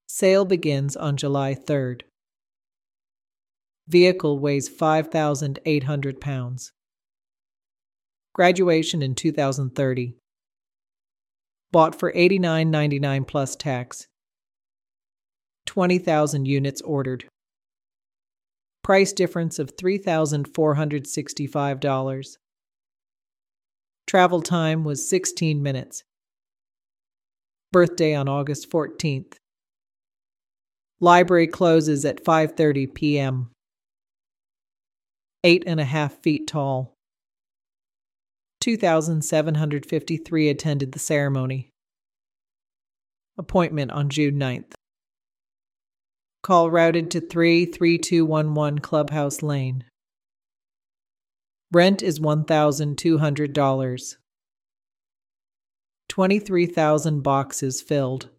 Sale begins on July 3rd. Vehicle weighs 5,800 pounds. Graduation in 2030. Bought for $89.99 plus tax. 20,000 units ordered. Price difference of $3,465. Travel time was 16 minutes. Birthday on August 14th. Library closes at 5:30 p.m. 8.5 feet tall. 2,753 attended the ceremony. Appointment on June 9th. Call routed to 33211 Clubhouse Lane. Rent is $1,200. 23,000 boxes filled.